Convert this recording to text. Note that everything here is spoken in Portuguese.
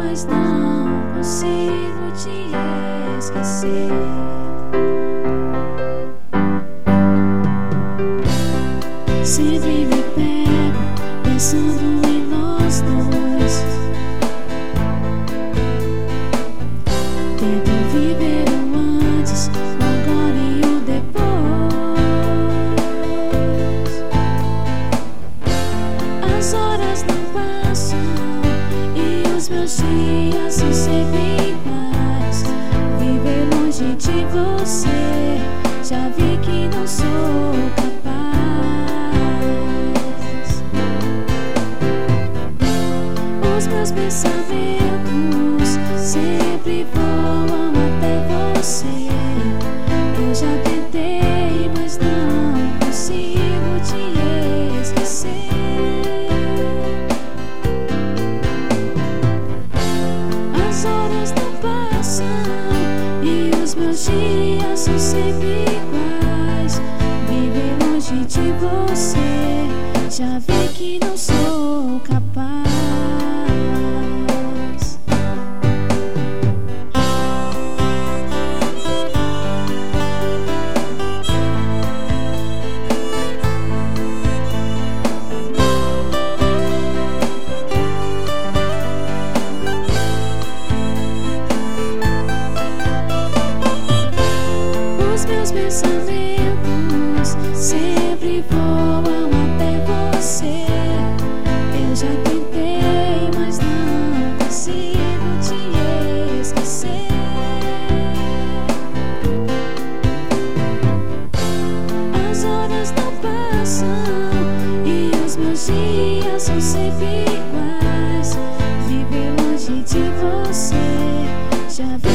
mas não consigo te esquecer. Sempre me pego pensando em nós dois. Tento viver o antes, o agora e o depois. As horas não passam e os meus dias são sempre iguais. Viver longe de você, já vi que não sou capaz. Os meus pensamentos sempre voam até você. Eu já tentei, mas não consigo te esquecer. As horas não passam e os meus dias são sempre iguais. Viver longe de você, já vi que não sou capaz. Meus pensamentos sempre voam até você. Eu já tentei, mas não consigo te esquecer. As horas não passam e os meus dias são sempre iguais. Viver longe de você, já vi